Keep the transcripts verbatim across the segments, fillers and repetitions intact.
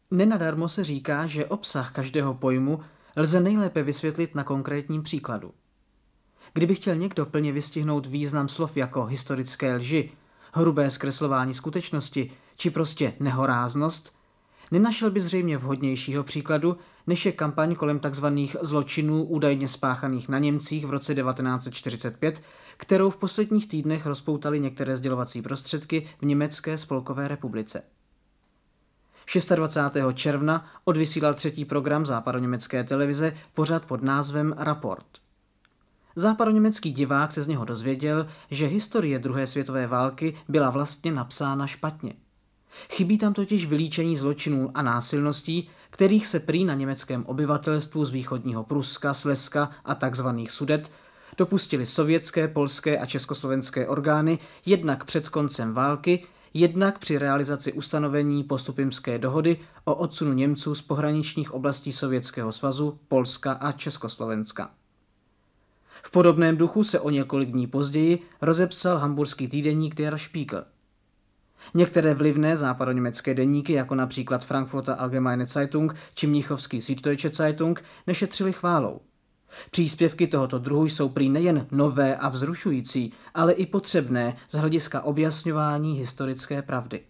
Nenadarmo se říká, že obsah každého pojmu lze nejlépe vysvětlit na konkrétním příkladu. Kdyby chtěl někdo plně vystihnout význam slov jako historické lži, hrubé zkreslování skutečnosti či prostě nehoráznost, nenašel by zřejmě vhodnějšího příkladu, než je kampaň kolem tzv. Zločinů údajně spáchaných na Němcích v roce devatenáct set čtyřicet pět, kterou v posledních týdnech rozpoutaly některé sdělovací prostředky v Německé spolkové republice. dvacátého šestého června odvysílal třetí program západoněmecké televize pořad pod názvem Raport. Západoněmecký divák se z něho dozvěděl, že historie druhé světové války byla vlastně napsána špatně. Chybí tam totiž vylíčení zločinů a násilností, kterých se prý na německém obyvatelstvu z východního Pruska, Slezska a tzv. Sudet dopustili sovětské, polské a československé orgány jednak před koncem války, jednak při realizaci ustanovení Postupimské dohody o odsunu Němců z pohraničních oblastí Sovětského svazu, Polska a Československa. V podobném duchu se o několik dní později rozepsal hamburský týdeník Der Spiegel. Některé vlivné západoněmecké deníky, jako například Frankfurter Allgemeine Zeitung či mnichovský Süddeutsche Zeitung, nešetřili chválou. Příspěvky tohoto druhu jsou prý nejen nové a vzrušující, ale i potřebné z hlediska objasňování historické pravdy.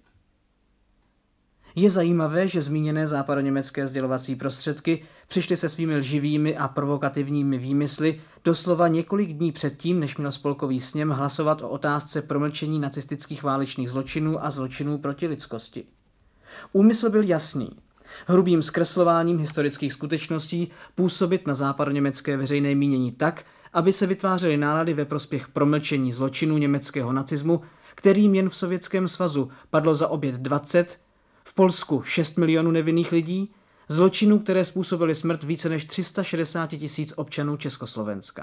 Je zajímavé, že zmíněné západoněmecké sdělovací prostředky přišly se svými lživými a provokativními výmysly doslova několik dní předtím, než měl spolkový sněm hlasovat o otázce promlčení nacistických válečných zločinů a zločinů proti lidskosti. Úmysl byl jasný. Hrubým zkreslováním historických skutečností působit na západoněmecké veřejné mínění tak, aby se vytvářely nálady ve prospěch promlčení zločinů německého nacismu, kterým jen v Sovětském svazu padlo za oběť dvacet, v Polsku šest milionů nevinných lidí, zločinů, které způsobily smrt více než tři sta šedesát tisíc občanů Československa.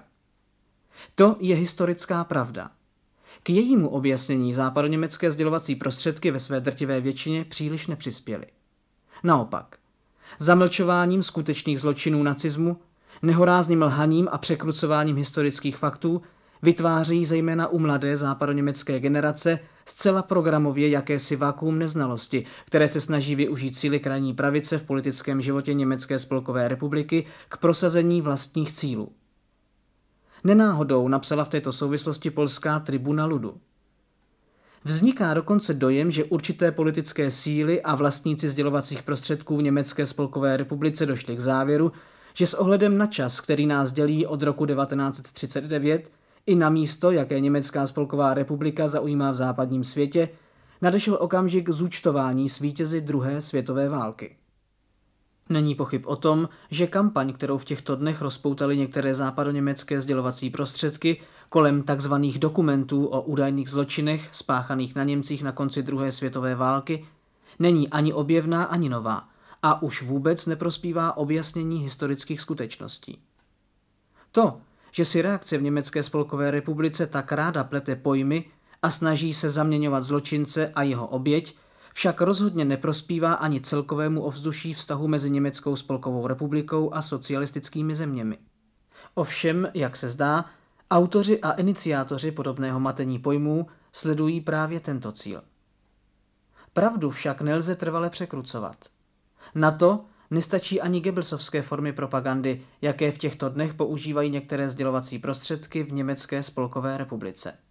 To je historická pravda. K jejímu objasnění západoněmecké sdělovací prostředky ve své drtivé většině příliš nepřispěly. Naopak, zamlčováním skutečných zločinů nacismu, nehorázným lhaním a překrucováním historických faktů vytváří zejména u mladé západoněmecké generace zcela programově jakési vakuum neznalosti, které se snaží využít síly krajní pravice v politickém životě Německé spolkové republiky k prosazení vlastních cílů. Nenáhodou napsala v této souvislosti polská Tribuna Ludu. Vzniká dokonce dojem, že určité politické síly a vlastníci sdělovacích prostředků v Německé spolkové republice došli k závěru, že s ohledem na čas, který nás dělí od roku devatenáct set třicet devět, i na místo, jaké Německá spolková republika zaujímá v západním světě, nadešel okamžik zúčtování s vítězi druhé světové války. Není pochyb o tom, že kampaň, kterou v těchto dnech rozpoutaly některé západoněmecké sdělovací prostředky kolem tzv. Dokumentů o údajných zločinech spáchaných na Němcích na konci druhé světové války, není ani objevná, ani nová a už vůbec neprospívá objasnění historických skutečností. To, že si reakce v Německé spolkové republice tak ráda plete pojmy a snaží se zaměňovat zločince a jeho oběť, však rozhodně neprospívá ani celkovému ovzduší vztahu mezi Německou spolkovou republikou a socialistickými zeměmi. Ovšem, jak se zdá, autoři a iniciátoři podobného matení pojmů sledují právě tento cíl. Pravdu však nelze trvale překrucovat. Na to nestačí ani Goebbelsovské formy propagandy, jaké v těchto dnech používají některé sdělovací prostředky v Německé spolkové republice.